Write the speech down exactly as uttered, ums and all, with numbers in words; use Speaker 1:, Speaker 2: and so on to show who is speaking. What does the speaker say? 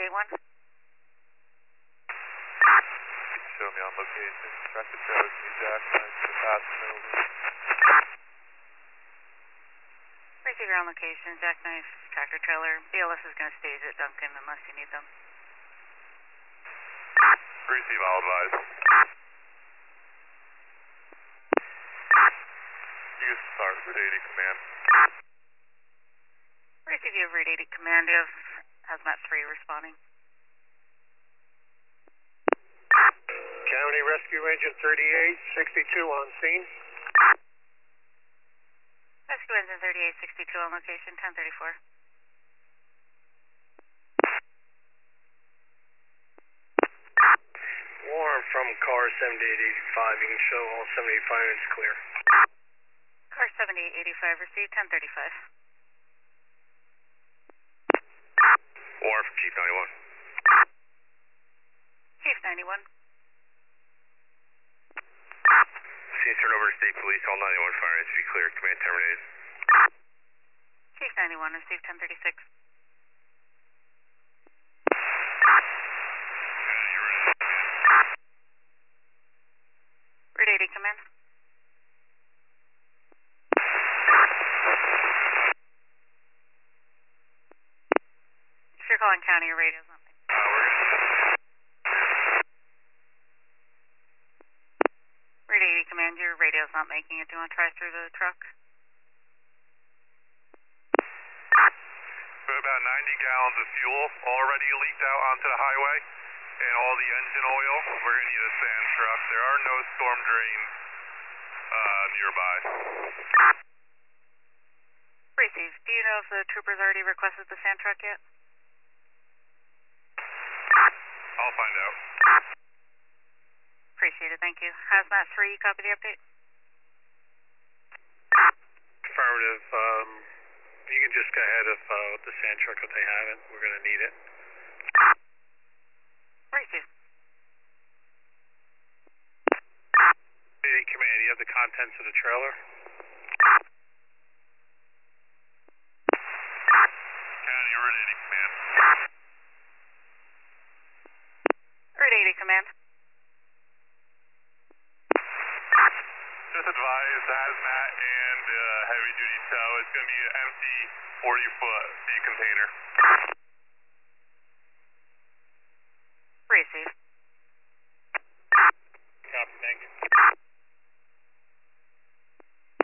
Speaker 1: eight one.
Speaker 2: Show me on location. Tractor trailer, can you jack nine to the passenger over?
Speaker 1: Receiver on location, jackknife, tractor trailer. B L S is going to stage at Duncan unless you need them.
Speaker 2: Receive, I'll advise. You can start Route eighty command.
Speaker 1: Receive, you have Route eighty command. You have Hazmat three responding.
Speaker 3: County Rescue Engine thirty-eight sixty-two on scene.
Speaker 1: Rescue Engine thirty-eight sixty-two on location, ten thirty-four.
Speaker 3: Warm from car seventy-eight eighty-five. You can show all seventy-five units clear.
Speaker 1: Car seventy-eight eighty-five received, ten thirty-five.
Speaker 2: Warm from Chief ninety-one.
Speaker 1: Chief ninety-one.
Speaker 2: Scene turned over to State Police, all ninety-one fire needs to be clear. Command terminated.
Speaker 1: Chief ninety-one received, ten thirty-six. Route eighty command. If you're calling county, your radio's not making.
Speaker 2: Uh, we're gonna...
Speaker 1: Route eighty command, your radio's not making it. Do you want to try through the truck?
Speaker 2: We have about ninety gallons of fuel already leaked out onto the highway, and all the engine oil. We're going to need a sand truck. There are no storm drains uh, nearby.
Speaker 1: Receive. Do you know if the troopers already requested the sand truck yet?
Speaker 2: I'll find out.
Speaker 1: Appreciate it, thank you. Hazmat three, you copy the update?
Speaker 3: Affirmative. Um, you can just go ahead of uh, with the sand truck if they haven't. We're going to need it.
Speaker 1: Receive.
Speaker 3: Hey, command, you have the contents of the trailer?
Speaker 2: County, Route eighty command.
Speaker 1: Route eighty command.
Speaker 2: Just advise hazmat and uh, heavy duty tow. It's going to be an empty forty foot sea container.
Speaker 1: Receive.
Speaker 3: Copy, thank you.